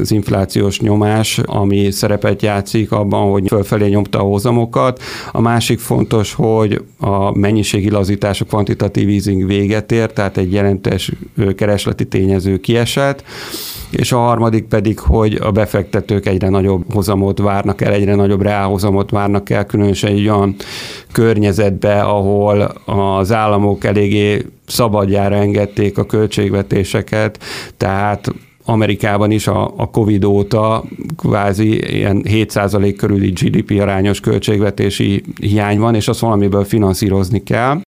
az inflációs nyomás, ami szerepet játszik abban, hogy fölfelé nyomta a hozamokat. A másik fontos, hogy a mennyiségi lazítás, a quantitative easing véget ért, tehát egy jelentős keresleti tényező kiesett, és a harmadik pedig, hogy a befektetők egyre nagyobb hozamot várnak el, egyre nagyobb reálhozamot várnak el, különösen egy olyan környezetbe, ahol az államok eléggé szabadjára engedték a költségvetéseket, tehát Amerikában is a Covid óta kvázi ilyen 7% körüli GDP arányos költségvetési hiány van, és azt valamiből finanszírozni kell.